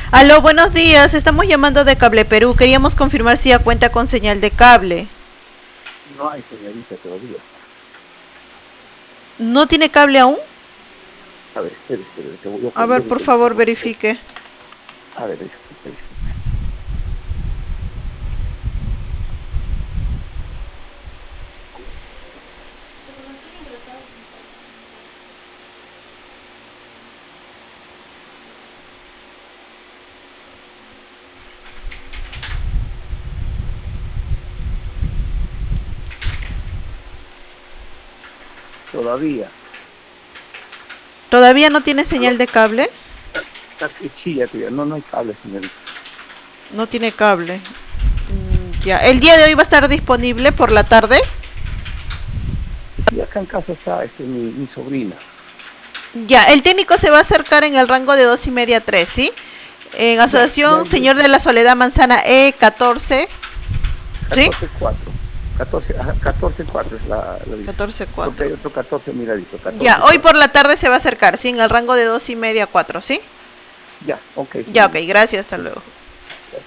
Aló, buenos días. Estamos llamando de Cable Perú. Queríamos confirmar si ya cuenta con señal de cable. No hay señorita todavía. ¿No tiene cable aún? A ver, espere, te voy a A ver, prender el por favor, teléfono. verifique. A ver, disculpe. Todavía. ¿Todavía no tiene señal Aló, de cable? está que chilla todavía. No, no hay cable, señorita. No tiene cable. Ya. ¿El día de hoy va a estar disponible por la tarde? Sí, acá en casa está mi sobrina. Ya. El técnico se va a acercar en el rango de 2:30 a 3, ¿sí? En Ya, asociación Señor de la Soledad Manzana E14, ¿sí? 14-4. 14-4 es la dirección. Porque 14:4. hay otro 14 miradito, Ya. Hoy 14-4. por la tarde se va a acercar, ¿sí? En el rango de 2:30 a 4, ¿sí? Ya, ok, Ya, ok. señorita. Gracias. Hasta luego.